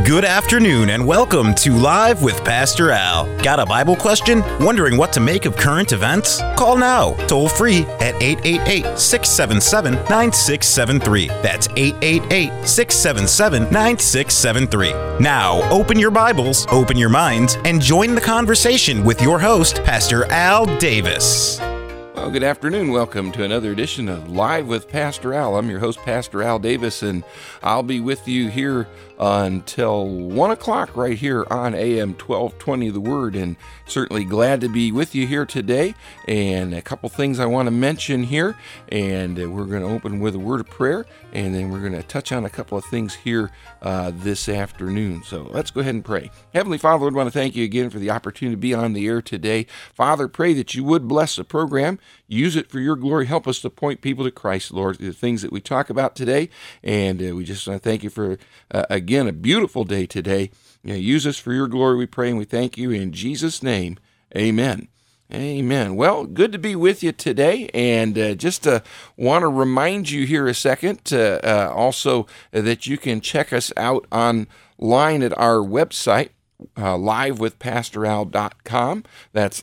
Good afternoon and welcome to Live with Pastor Al. Got a Bible question? Wondering what to make of current events? Call now, toll free at 888-677-9673. That's 888-677-9673. Now, open your Bibles, open your minds, and join the conversation with your host, Pastor Al Davis. Well, good afternoon. Welcome to another edition of Live with Pastor Al. I'm your host, Pastor Al Davis, and I'll be with you here until 1 o'clock right here on AM 1220 The Word, and certainly glad to be with you here today. And a couple things I want to mention here, and we're going to open with a word of prayer, and then we're going to touch on a couple of things here this afternoon. So let's go ahead and pray. Heavenly Father, Lord, I want to thank you again for the opportunity to be on the air today. Father, pray that you would bless the program, use it for your glory, help us to point people to Christ, Lord, the things that we talk about today. And we just want to thank you for, again, a beautiful day today. Use us for your glory, we pray, and we thank you in Jesus' name. Amen. Amen. Well, good to be with you today, and just want to remind you here a second also that you can check us out online at our website, livewithpastoral.com. That's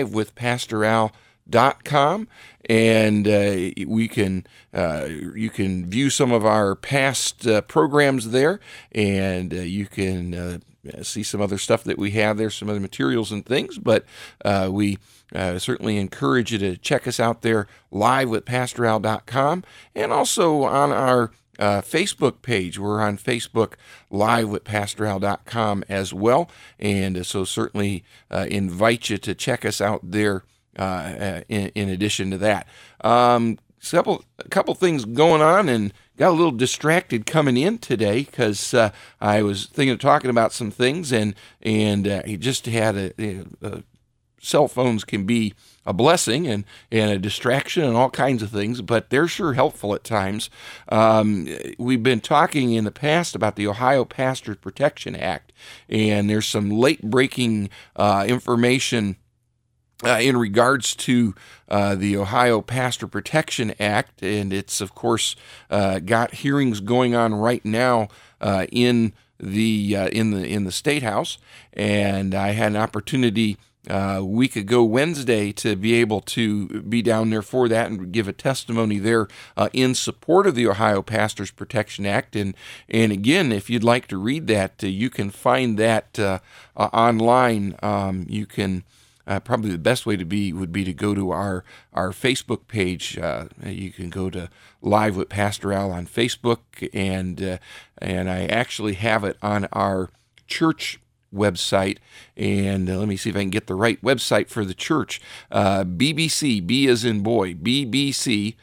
livewithpastoral.com, and you can view some of our past programs there, and you can see some other stuff that we have there, some other materials and things, but we certainly encourage you to check us out there, livewithpastoral.com, and also on our Facebook page. We're on Facebook, livewithpastoral.com as well, and so certainly invite you to check us out there in addition to that. A couple things going on, and got a little distracted coming in today because I was thinking of talking about some things, and he just had cell phones can be a blessing and a distraction and all kinds of things, but they're sure helpful at times. We've been talking in the past about the Ohio Pastors Protection Act, and there's some late-breaking information in regards to the Ohio Pastor Protection Act, and it's of course got hearings going on right now in the State House. And I had an opportunity a week ago Wednesday to be able to be down there for that and give a testimony there in support of the Ohio Pastors Protection Act. And again, if you'd like to read that, you can find that online. You can. Probably the best way would be to go to our Facebook page. You can go to Live with Pastor Al on Facebook, and I actually have it on our church website. And let me see if I can get the right website for the church. BBC, B as in boy, BBC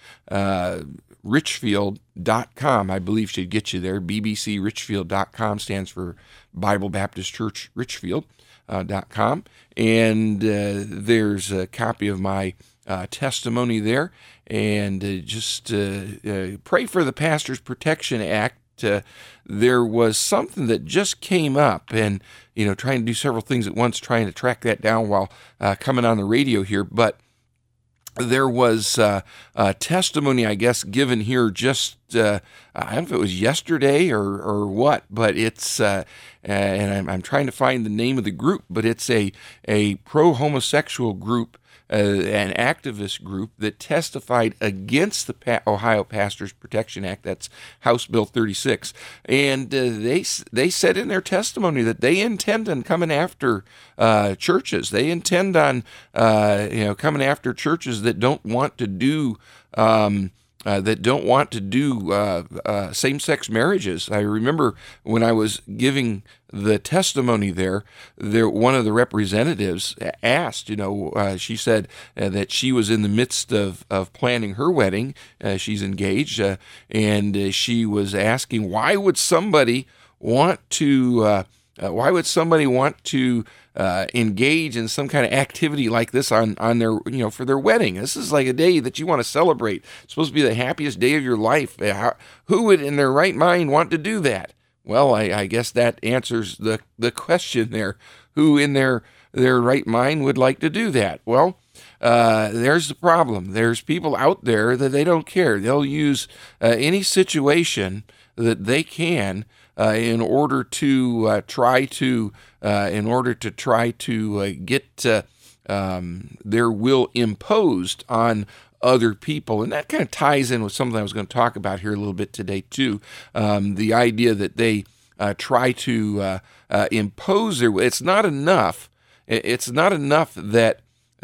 Richfield.com, I believe should get you there. bbcrichfield.com stands for Bible Baptist Church Richfield. .com, and there's a copy of my testimony there, and just pray for the Pastors Protection Act. There was something that just came up, and trying to do several things at once, trying to track that down while coming on the radio here, but there was a testimony, I guess, given here just, I don't know if it was yesterday or what, but it's, and I'm trying to find the name of the group, but it's a pro-homosexual group, an activist group that testified against the Ohio Pastors Protection Act. That's House Bill 36. And they said in their testimony that they intend on coming after churches. They intend on coming after churches that don't want to do same-sex marriages. I remember when I was giving the testimony there, one of the representatives asked, she said that she was in the midst of planning her wedding. She's engaged, and she was asking, why would somebody want to engage in some kind of activity like this on their, for their wedding? This is like a day that you want to celebrate. It's supposed to be the happiest day of your life. Who would in their right mind want to do that? Well, I guess that answers the question there. Who in their right mind would like to do that? Well, there's the problem. There's people out there that they don't care. They'll use any situation that they can in order to try to get their will imposed on other people. And that kind of ties in with something I was going to talk about here a little bit today too. The idea that they try to impose their will. It's not enough. It's not enough that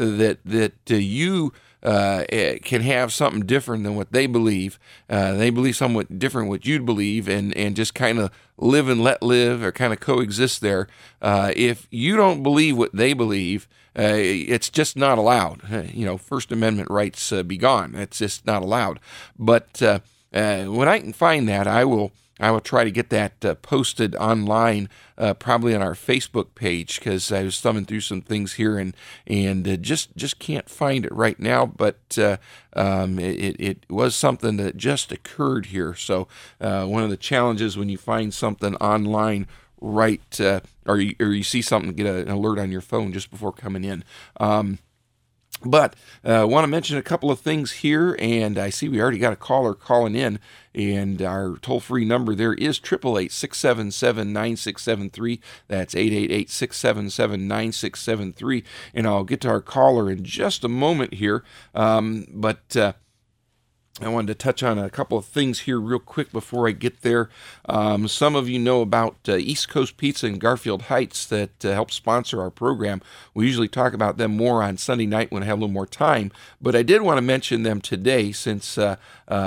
you can have something different than what they believe. They believe somewhat different what you'd believe, and just kind of live and let live, or kind of coexist there. If you don't believe what they believe, it's just not allowed. First Amendment rights be gone. It's just not allowed. But when I can find that, I will try to get that posted online, probably on our Facebook page, because I was thumbing through some things here and just can't find it right now. But it was something that just occurred here. So one of the challenges when you find something online, right, or you see something, get an alert on your phone just before coming in. But I want to mention a couple of things here, and I see we already got a caller calling in, and our toll-free number there is 888-677-9673. That's 888-677-9673, and I'll get to our caller in just a moment here, but I wanted to touch on a couple of things here real quick before I get there. Some of you know about East Coast Pizza in Garfield Heights that helps sponsor our program. We usually talk about them more on Sunday night when I have a little more time, but I did want to mention them today since the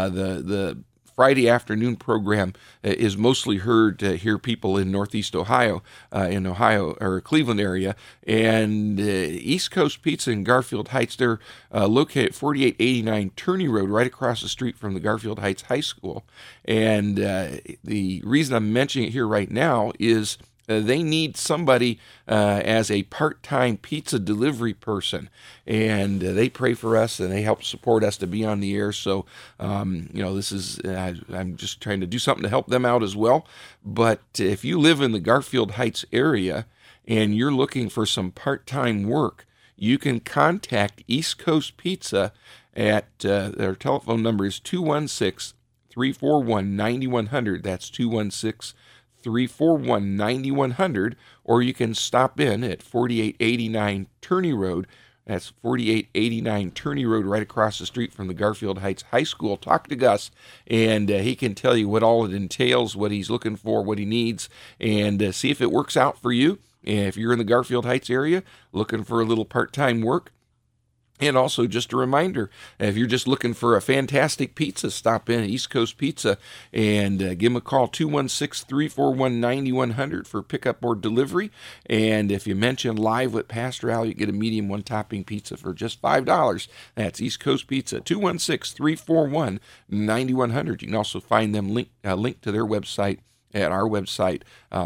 Friday afternoon program is mostly heard here, people in Northeast Ohio, or Cleveland area, and East Coast Pizza in Garfield Heights. They're located at 4889 Turney Road, right across the street from the Garfield Heights High School. And the reason I'm mentioning it here right now is they need somebody as a part-time pizza delivery person, and they pray for us and they help support us to be on the air. So, this is I'm just trying to do something to help them out as well. But if you live in the Garfield Heights area and you're looking for some part-time work, you can contact East Coast Pizza at their telephone number is 216-341-9100. That's 216-341-9100, or you can stop in at 4889 Turney Road. That's 4889 Turney Road, right across the street from the Garfield Heights High School. Talk to Gus, and he can tell you what all it entails, what he's looking for, what he needs, and see if it works out for you. And if you're in the Garfield Heights area looking for a little part-time work. And also, just a reminder, if you're just looking for a fantastic pizza, stop in at East Coast Pizza and give them a call, 216-341-9100 for pickup or delivery. And if you mention Live with Pastor Al, you get a medium one-topping pizza for just $5. That's East Coast Pizza, 216-341-9100. You can also find them linked to their website at our website,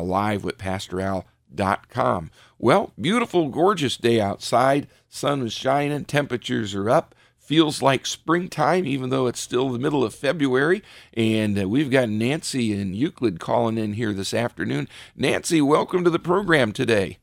livewithpastoral.com. Well, beautiful, gorgeous day outside. Sun is shining, temperatures are up. Feels like springtime, even though it's still the middle of February. And we've got Nancy in Euclid calling in here this afternoon. Nancy, welcome to the program today.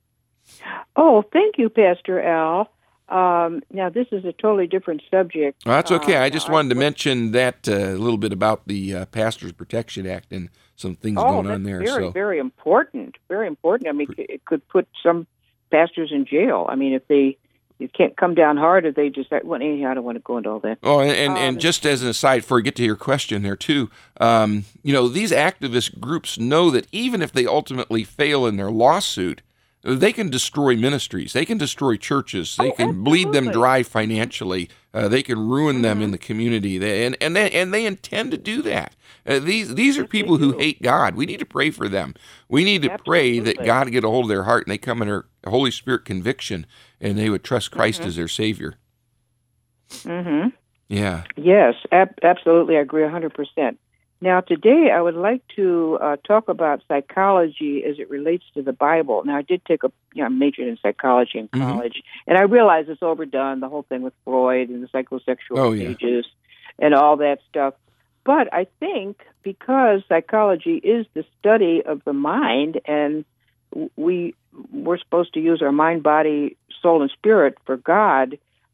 Oh, thank you, Pastor Al. Now, this is a totally different subject. Well, that's okay. I just wanted to mention that a little bit about the Pastors Protection Act and some things going on there. Very, very important. Very important. I mean, it could put some pastors in jail. I mean, if you can't come down hard, if they just, well, anyhow, I don't want to go into all that. Oh, and just as an aside, before I get to your question there too, these activist groups know that even if they ultimately fail in their lawsuit, they can destroy ministries. They can destroy churches. They can bleed them dry financially. They can ruin them in the community. And they intend to do that. These are people who hate God. We need to pray for them. We need to pray that God would get a hold of their heart and they come under Holy Spirit conviction and they would trust Christ as their Savior. Mm-hmm. Yeah. Yes, absolutely. I agree 100%. Now, today I would like to talk about psychology as it relates to the Bible. Now, I did take I majored in psychology in college, and I realize it's overdone, the whole thing with Freud and the psychosexual stages and all that stuff. But I think because psychology is the study of the mind, and we're supposed to use our mind, body, soul, and spirit for God,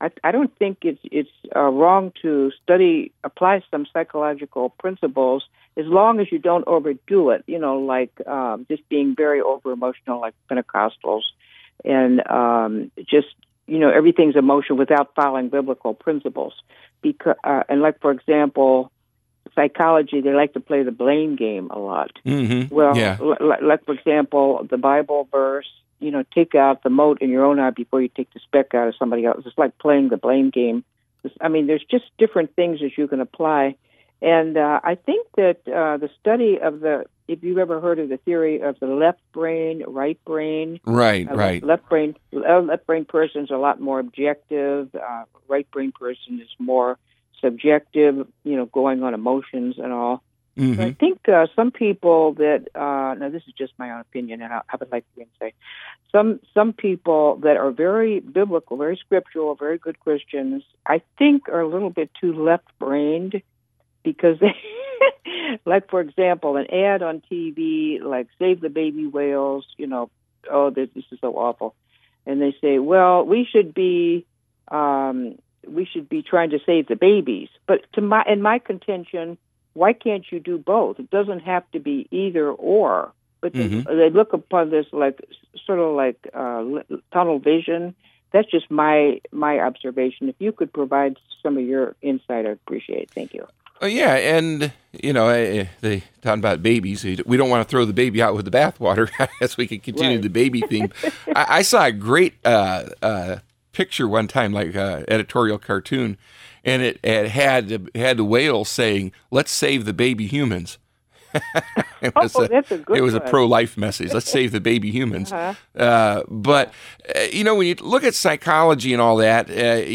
I don't think it's wrong to apply some psychological principles as long as you don't overdo it. Like just being very over emotional, like Pentecostals, and just everything's emotional without following biblical principles. Because and like for example, psychology, they like to play the blame game a lot. Mm-hmm. Well, yeah. like for example, the Bible verse. Take out the mote in your own eye before you take the speck out of somebody else. It's like playing the blame game. There's just different things that you can apply. And I think that the study of if you've ever heard of the theory of the left brain, right brain. Right. Left brain person is a lot more objective. Right brain person is more subjective, going on emotions and all. Mm-hmm. I think some people that now this is just my own opinion, and I would like to say some people that are very biblical, very scriptural, very good Christians, I think are a little bit too left-brained because they, like for example, an ad on TV like "Save the Baby Whales," this is so awful, and they say, well, we should be trying to save the babies, but in my contention. Why can't you do both? It doesn't have to be either or. But they look upon this sort of tunnel vision. That's just my observation. If you could provide some of your insight, I'd appreciate it. Thank you. Oh, yeah, and, they talk about babies. We don't want to throw the baby out with the bathwater. I guess we could continue the baby theme. I saw a great picture one time, like editorial cartoon, and it had the whale saying, "Let's save the baby humans." That's a good one. It was a pro-life message. Let's save the baby humans. But when you look at psychology and all that,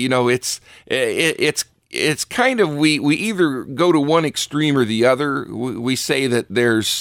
it's kind of we either go to one extreme or the other. We say that there's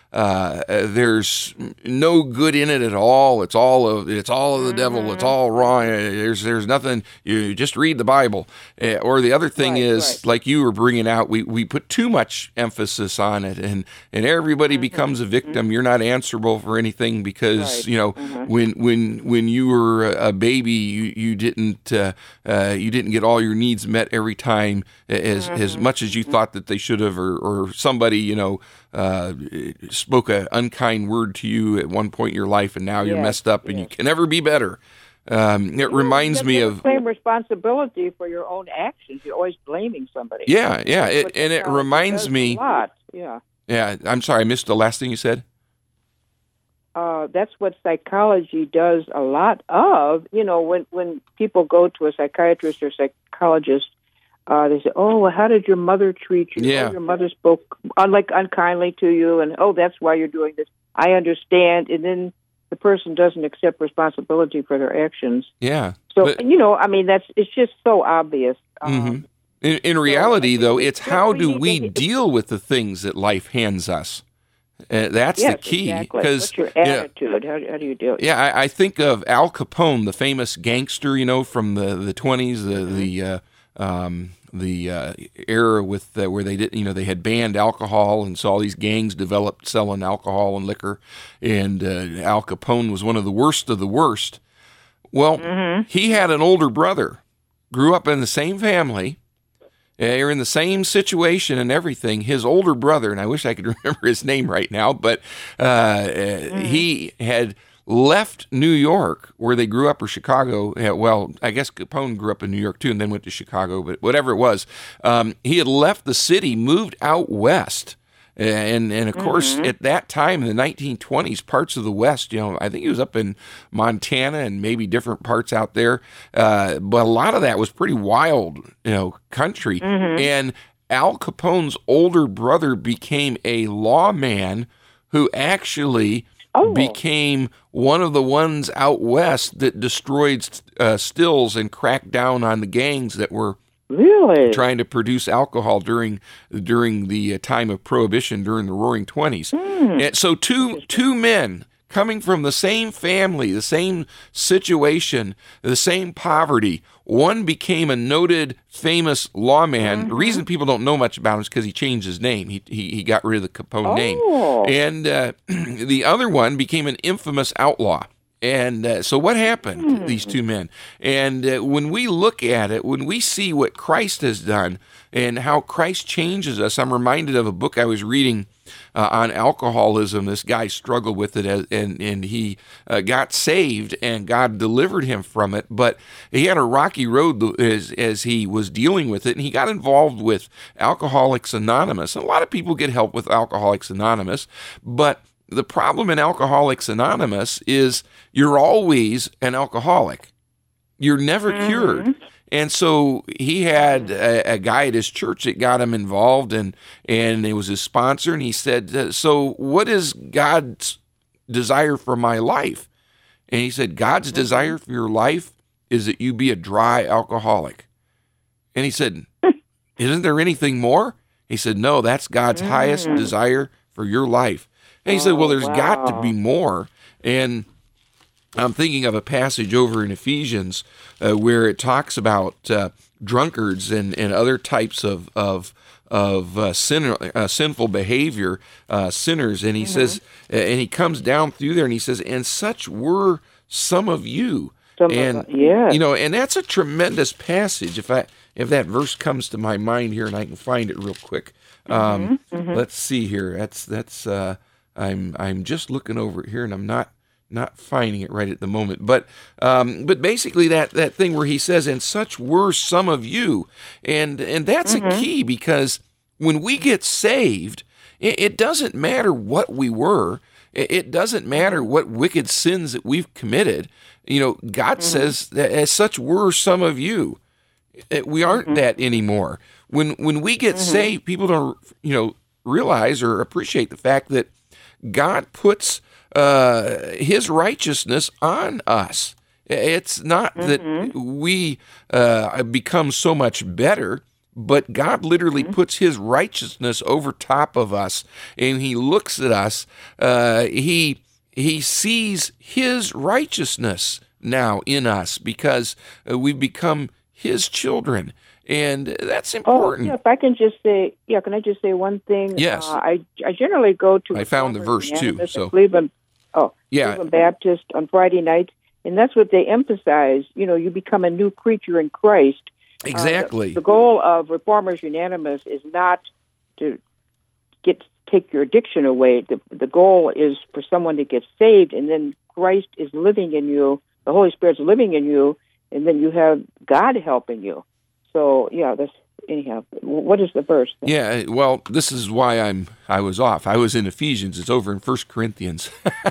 no good in it at all. It's all of the devil. It's all wrong. There's nothing. You just read the Bible. Or the other thing is, like you were bringing out, we put too much emphasis on it, and everybody becomes a victim. You're not answerable for anything because when you were a baby, you didn't get all your needs met every time as much as you thought that they should have, or somebody spoke an unkind word to you at one point in your life, and now you're messed up, and you can never be better. It reminds me of claim responsibility for your own actions. You're always blaming somebody. Yeah. It reminds me. A lot. Yeah. Yeah. I'm sorry, I missed the last thing you said. That's what psychology does a lot of. When people go to a psychiatrist or psychologist. They say, "Oh, well, how did your mother treat you? Yeah. Oh, your mother spoke unkindly to you, and that's why you're doing this. I understand." And then the person doesn't accept responsibility for their actions. Yeah. So it's just so obvious. In reality, though, it's how do we deal with the things that life hands us? That's the key. Exactly. What's your attitude? How do you deal? Yeah, I think of Al Capone, the famous gangster, from the 20s, the era with where they did, they had banned alcohol, and so all these gangs developed selling alcohol and liquor, and Al Capone was one of the worst of the worst. Well, he had an older brother, grew up in the same family, they're in the same situation and everything. His older brother, and I wish I could remember his name right now, but he had left New York, where they grew up, or Chicago. Well, I guess Capone grew up in New York too, and then went to Chicago. But whatever it was, he had left the city, moved out west, and of course, at that time in the 1920s, parts of the West, I think he was up in Montana and maybe different parts out there, but a lot of that was pretty wild, country. And Al Capone's older brother became a lawman who actually became one of the ones out west that destroyed stills and cracked down on the gangs that were trying to produce alcohol during the time of Prohibition, during the Roaring '20s. And so two men coming from the same family, the same situation, the same poverty. One became a noted, famous lawman. The reason people don't know much about him is because he changed his name. He got rid of the Capone name. And the other one became an infamous outlaw. And so what happened to these two men? And when we look at it, when we see what Christ has done and how Christ changes us, I'm reminded of a book I was reading on alcoholism. This guy struggled with it, and he got saved, and God delivered him from it. But he had a rocky road as he was dealing with it, and he got involved with Alcoholics Anonymous. And a lot of people get help with Alcoholics Anonymous, but the problem in Alcoholics Anonymous is you're always an alcoholic. You're never cured. And so he had a guy at his church that got him involved, and it was his sponsor. And he said, so what is God's desire for my life? And he said, God's desire for your life is that you be a dry alcoholic. And he said, isn't there anything more? He said, no, that's God's highest desire for your life. And he said, well, there's got to be more. And I'm thinking of a passage over in Ephesians where it talks about drunkards and other types of sinful behavior, sinners. And he says, and he comes down through there and he says, and such were some of you. And that's a tremendous passage. If that verse comes to my mind here, and I can find it real quick. Let's see here. That's I'm just looking over it here, and I'm not finding it right at the moment. But basically that thing where he says, and such were some of you, and that's a key, because when we get saved, it doesn't matter what we were. It doesn't matter what wicked sins that we've committed. God says that as such were some of you. We aren't that anymore. When we get saved, people don't realize or appreciate the fact that God puts His righteousness on us. It's not that we become so much better, but God literally puts His righteousness over top of us, and He looks at us. He sees His righteousness now in us because we've become His children. And that's important. If I can just say, can I just say one thing? Yes. I generally go to... I found the verse too. So Cleveland Baptist on Friday nights, and that's what they emphasize. You become a new creature in Christ. Exactly. The goal of Reformers Unanimous is not to take your addiction away. The goal is for someone to get saved, and then Christ is living in you, the Holy Spirit's living in you, and then you have God helping you. So, anyhow, what is the verse? Yeah, well, this is why I was off. I was in Ephesians. It's over in 1 Corinthians.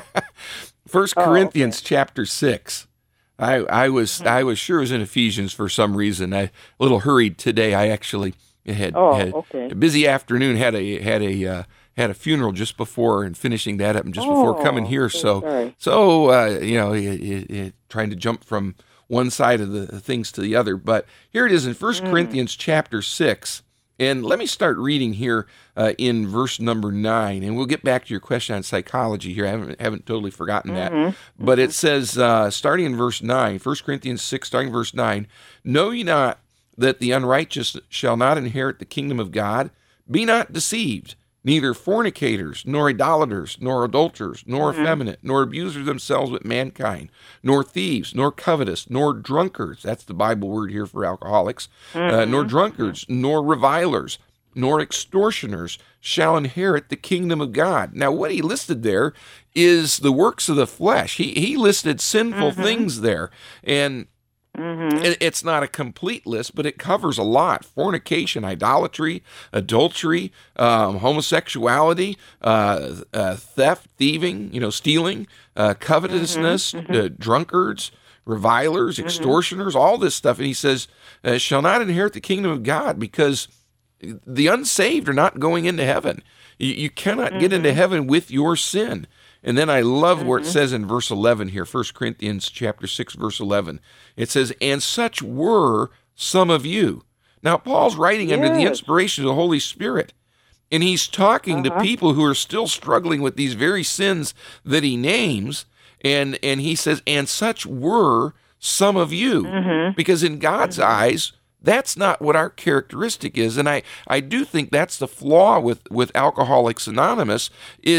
1 Corinthians chapter 6. I was sure it was in Ephesians for some reason. I a little hurried today. I actually had a busy afternoon, had a funeral just before, and finishing that up and just before coming here. So trying to jump from one side of the things to the other. But here it is in 1 Corinthians chapter 6. And let me start reading here in verse number 9. And we'll get back to your question on psychology here. I haven't totally forgotten that. But it says, starting in verse 9, 1 Corinthians 6, starting verse 9, know ye not that the unrighteous shall not inherit the kingdom of God? Be not deceived. Neither fornicators, nor idolaters, nor adulterers, nor effeminate, nor abusers themselves with mankind, nor thieves, nor covetous, nor drunkards, that's the Bible word here for alcoholics, nor drunkards, nor revilers, nor extortioners shall inherit the kingdom of God. Now, what he listed there is the works of the flesh. He listed sinful things there, and it's not a complete list, but it covers a lot: fornication, idolatry, adultery, homosexuality, theft, thieving, stealing, covetousness, drunkards, revilers, extortioners, all this stuff. And he says, shall not inherit the kingdom of God, because the unsaved are not going into heaven. You cannot get into heaven with your sin. And then I love where it says in verse 11 here, 1 Corinthians chapter 6, verse 11. It says, and such were some of you. Now, Paul's writing under the inspiration of the Holy Spirit, and he's talking to people who are still struggling with these very sins that he names, and he says, and such were some of you. Because in God's eyes, that's not what our characteristic is. And I do think that's the flaw with Alcoholics Anonymous is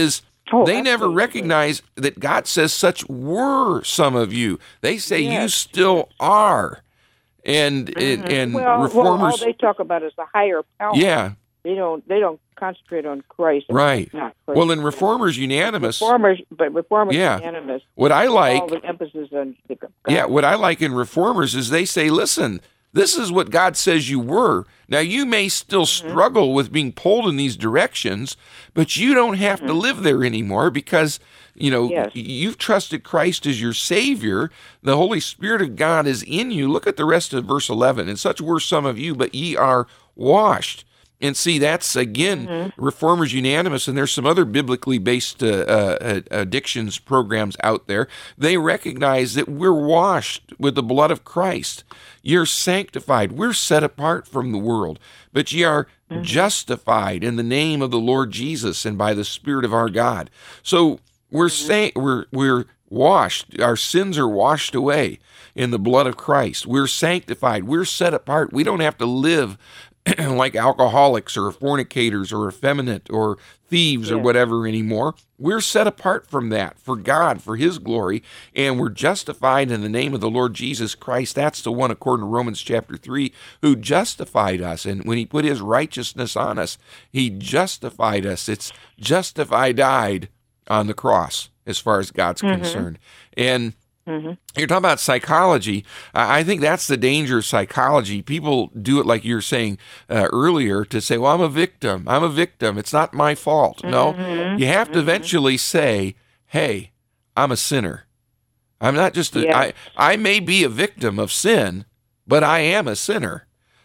Oh, they never absolutely. recognize that God says such were some of you. They say you Yes. still are. And Well, reformers, all they talk about is the higher power. yeah, They don't concentrate on Christ. right. Not Christ. Well, in reformers unanimous, Reformers Yeah. unanimous. what I like, All the emphasis on the God. yeah, what I like in reformers is they say, listen, this is what God says you were. Now, you may still struggle with being pulled in these directions, but you don't have to live there anymore because, Yes. you've trusted Christ as your Savior. The Holy Spirit of God is in you. Look at the rest of verse 11. And such were some of you, but ye are washed. And see, that's, again, reformers unanimous, and there's some other biblically based addictions programs out there. They recognize that we're washed with the blood of Christ. You're sanctified. We're set apart from the world, but ye are justified in the name of the Lord Jesus and by the Spirit of our God. So we're washed. Our sins are washed away in the blood of Christ. We're sanctified. We're set apart. We don't have to live like alcoholics or fornicators or effeminate or thieves or whatever anymore. We're set apart from that for God, for His glory, and we're justified in the name of the Lord Jesus Christ. That's the one, according to Romans chapter 3, who justified us. And when He put His righteousness on us, He justified us. It's justified on the cross as far as God's concerned. And you're talking about psychology. I think that's the danger of psychology. People do it like you were saying earlier to say, well, I'm a victim. I'm a victim. It's not my fault. No, you have to eventually say, hey, I'm a sinner. I'm not just I may be a victim of sin, but I am a sinner.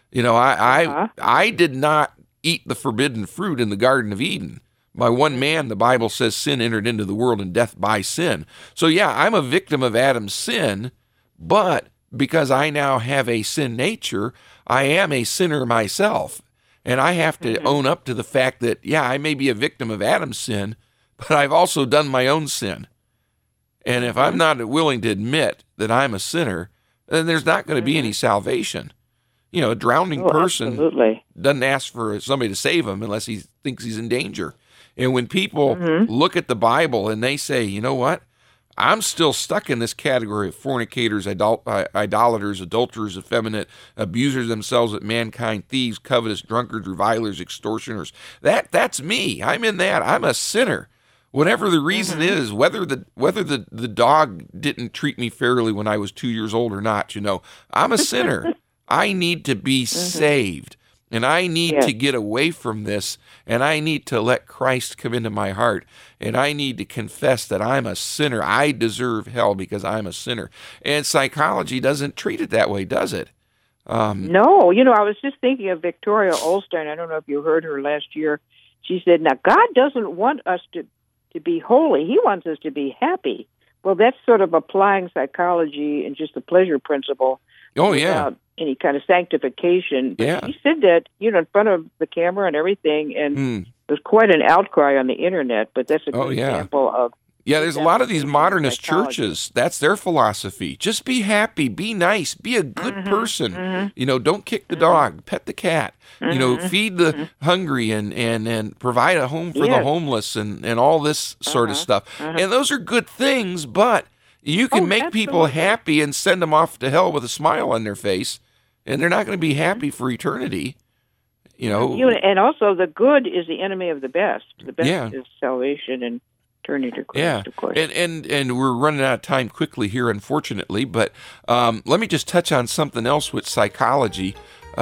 I did not eat the forbidden fruit in the Garden of Eden. By one man, the Bible says sin entered into the world and death by sin. So yeah, I'm a victim of Adam's sin, but because I now have a sin nature, I am a sinner myself. And I have to own up to the fact that, yeah, I may be a victim of Adam's sin, but I've also done my own sin. And if I'm not willing to admit that I'm a sinner, then there's not going to be any salvation. A drowning person doesn't ask for somebody to save him unless he thinks he's in danger. And when people look at the Bible and they say, you know what, I'm still stuck in this category of fornicators, idolaters, adulterers, effeminate, abusers themselves with mankind, thieves, covetous, drunkards, revilers, extortioners. That's me. I'm in that. I'm a sinner. Whatever the reason is, whether the dog didn't treat me fairly when I was 2 years old or not, I'm a sinner. I need to be saved. And I need to get away from this, and I need to let Christ come into my heart, and I need to confess that I'm a sinner. I deserve hell because I'm a sinner. And psychology doesn't treat it that way, does it? No. I was just thinking of Victoria Olstein. I don't know if you heard her last year. She said, now, God doesn't want us to be holy. He wants us to be happy. Well, that's sort of applying psychology and just the pleasure principle. Oh, yeah. Without any kind of sanctification. But she said that, in front of the camera and everything, and there's quite an outcry on the internet, but that's a good example of... Yeah, there's a lot of these modernist churches. That's their philosophy. Just be happy, be nice, be a good person. Don't kick the dog, pet the cat. Feed the hungry and provide a home for the homeless and all this sort of stuff. And those are good things, but you can make people happy and send them off to hell with a smile on their face, and they're not going to be happy for eternity. And also, the good is the enemy of the best. The best is salvation and turning to Christ, of course. And we're running out of time quickly here, unfortunately, but let me just touch on something else with psychology.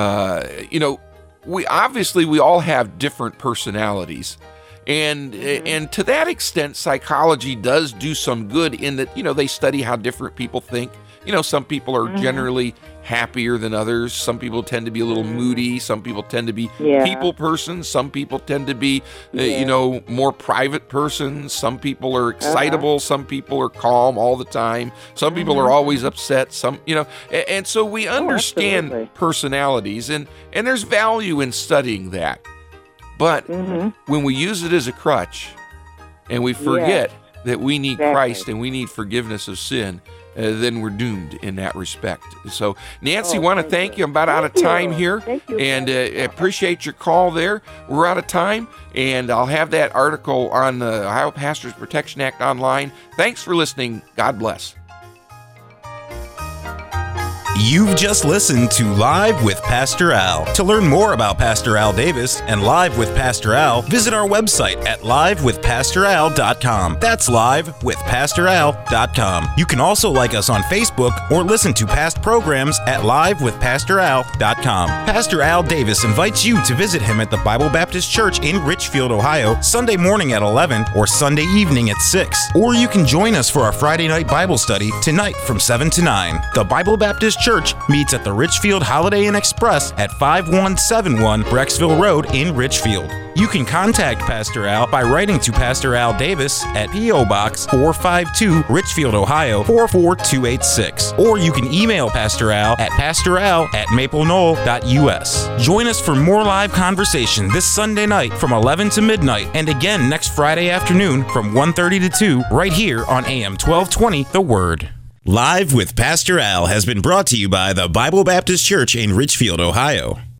We all have different personalities. And to that extent, psychology does do some good in that, they study how different people think. Some people are generally happier than others. Some people tend to be a little moody. Some people tend to be people persons. Some people tend to be, more private persons. Some people are excitable. Some people are calm all the time. Some people are always upset. And so we understand personalities, and there's value in studying that. But when we use it as a crutch and we forget that we need Christ and we need forgiveness of sin, then we're doomed in that respect. So, Nancy, Oh, want to thank thank you. you. I'm about out of Thank time you. here, Thank you. and appreciate your call there. We're out of time, and I'll have that article on the Ohio Pastors Protection Act online. Thanks for listening. God bless. You've just listened to Live with Pastor Al. To learn more about Pastor Al Davis and Live with Pastor Al, visit our website at livewithpastoral.com. That's livewithpastoral.com. You can also like us on Facebook or listen to past programs at livewithpastoral.com. Pastor Al Davis invites you to visit him at the Bible Baptist Church in Richfield, Ohio, Sunday morning at 11 or Sunday evening at 6. Or you can join us for our Friday night Bible study tonight from 7 to 9. The Bible Baptist Church meets at the Richfield Holiday Inn Express at 5171 Brecksville Road in Richfield. You can contact Pastor Al by writing to Pastor Al Davis at P.O. Box 452, Richfield, Ohio 44286. Or you can email Pastor Al at pastoral@mapleknoll.us. Join us for more live conversation this Sunday night from 11 to midnight, and again next Friday afternoon from 1:30 to 2 right here on AM 1220 The Word. Live with Pastor Al has been brought to you by the Bible Baptist Church in Richfield, Ohio.